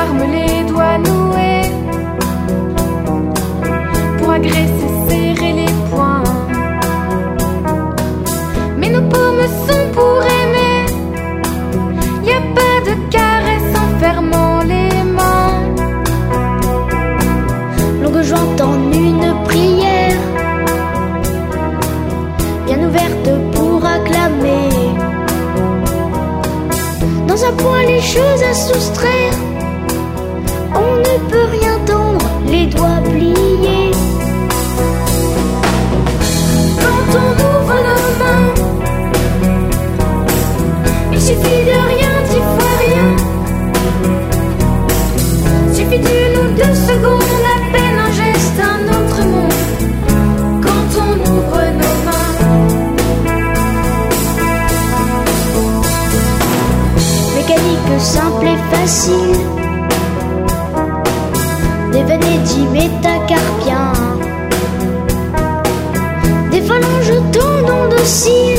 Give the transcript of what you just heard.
armes, les doigts noués, pour agresser, serrer les poings. Mais nos paumes sont pour aimer, y a pas de caresse en fermant les mains. Longue jointe en une prière, bien ouverte pour acclamer. Dans un point les choses à soustraire, on ne peut rien tendre, les doigts pliés. Quand on ouvre nos mains, il suffit de rien, d'y fois rien. Suffit d'une ou deux secondes, à peine un geste, un autre monde. Quand on ouvre nos mains, mécanique simple et facile, des vénédits métacarpiens, des phalanges tendons dociles.